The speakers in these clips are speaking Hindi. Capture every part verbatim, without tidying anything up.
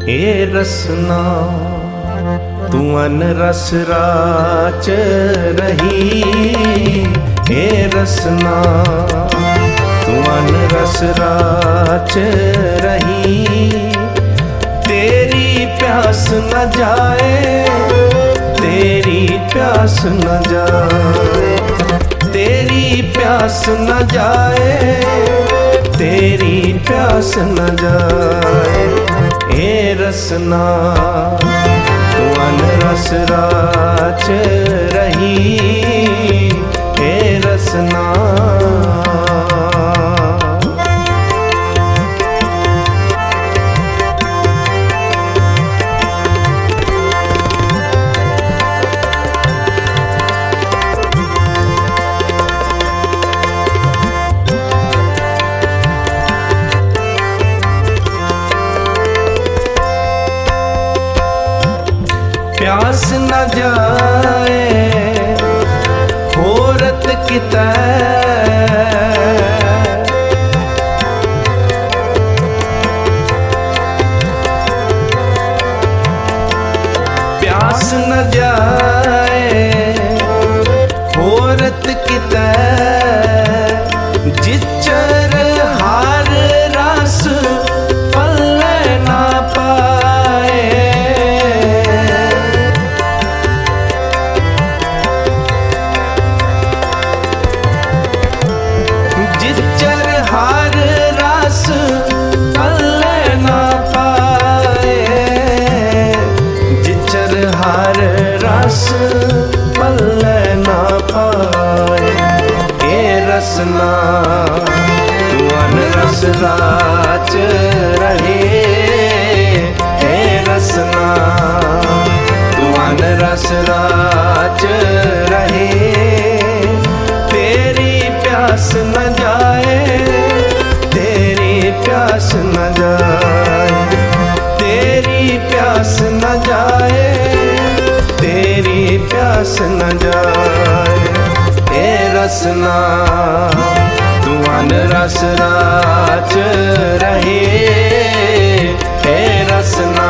ए रसना तू अन रस राच रही, ए रसना तू अन रस राच रही। तेरी प्यास न जाए, तेरी प्यास न जाए, तेरी प्यास न जाए, तेरी प्यास न जाए। ए रसना तू अन रस राच रही, ए रसना। प्यास न जाए होरत कितै, प्यास न जाए होरत कितै। जिचर हार रस पल्ले ना पाए, जिचर हार रस पल्ले ना पाए, जिचर हार रस पल्ले ना पाए। ए रसना तू अन रस राच रहे, ए रसना तू अन रस राच रहे। तेरी प्यास न जाए, तेरी प्यास न जाए, तेरी प्यास न जाए, तेरी प्यास न जाए। ए रसना तू अन रस राच रहे, ए रसना।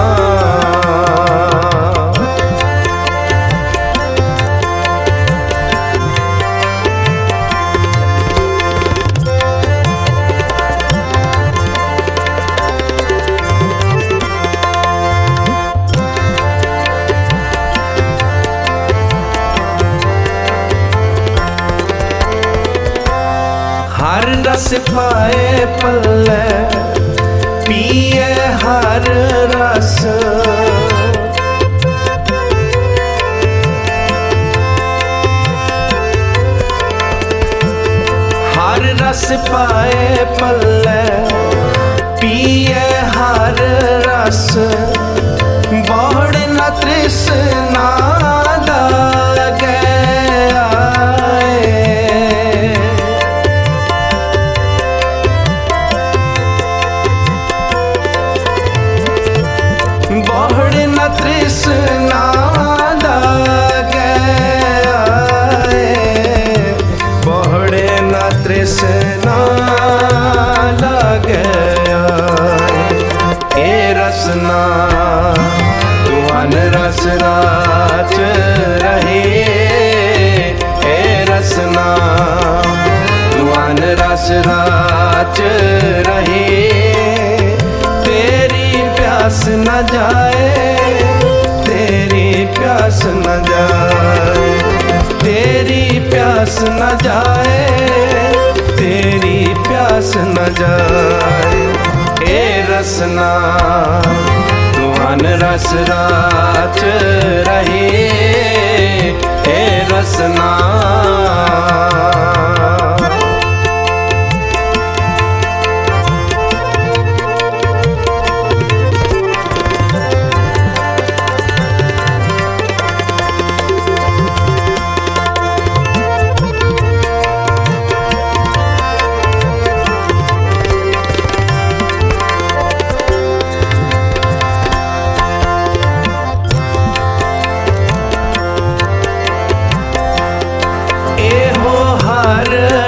हर रस पाए पल्ले पिए हर रस, हर रस पाए पल्ले पिए हर रस। बोड़ न तृष्णा लागे बोड़ न तृष्णा लागे, बोड़ न तृष्णा लागे। ए रसना तू अन रस राच रहे, ए रसना तू अन रस राच रहे। तेरी प्यास न जाए, तेरी प्यास न जाए, तेरी प्यास न जाए, तेरी प्यास न जाए। ए रसना तू अन रस राच रहे, ए रसना। ए हो हर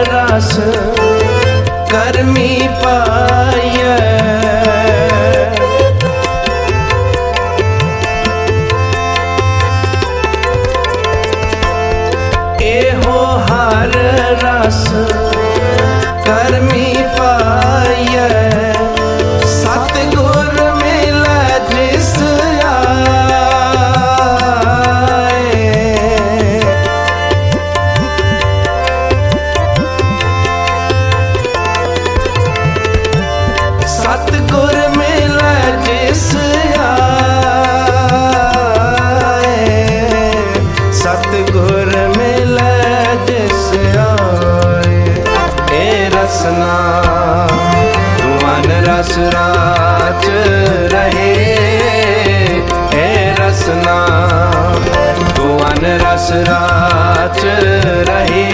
रस राच रहे हे रसना, तू अन रस राच रहे,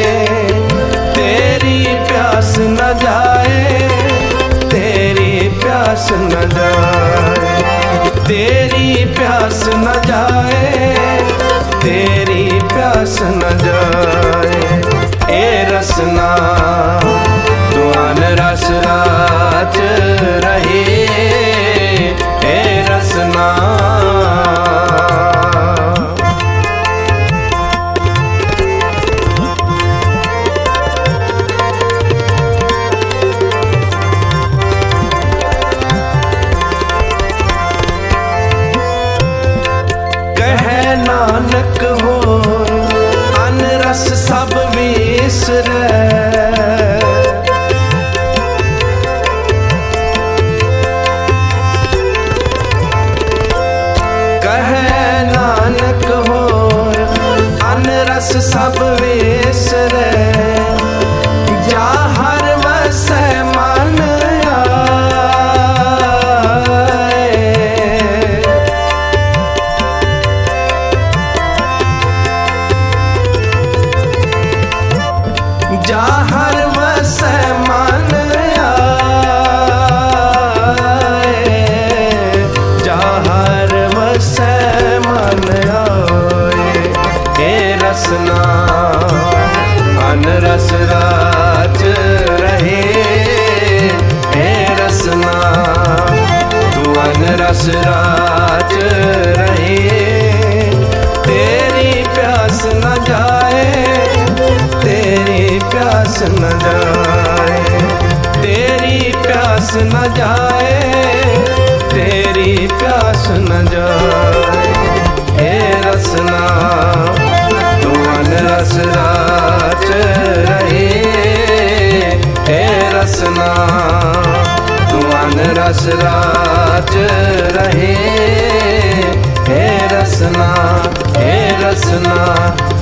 तेरी प्यास न जाए, तेरी प्यास न जाए, तेरी प्यास न जाए, तेरी प्यास न जाए। ए रसना तू अन रस राच रहे हे रसना। नानक हो अन रस सब विसरै, कहे नानक हो अन रस सब विसरै, जा हर वसै मन जा हर वसै मन आए, जा हर वसै मन आए। हे रसना अन रस राच रहे हे रसना, तू अन रस राच रहे, तेरी प्यास न जाए, तेरी प्यास न जाए, तेरी प्यास न जाए, तेरी प्यास न जाए। हे रसना तू अन रस राच रहे हे रसना, तू अन रस राच रहे हे रसना, हे रसना।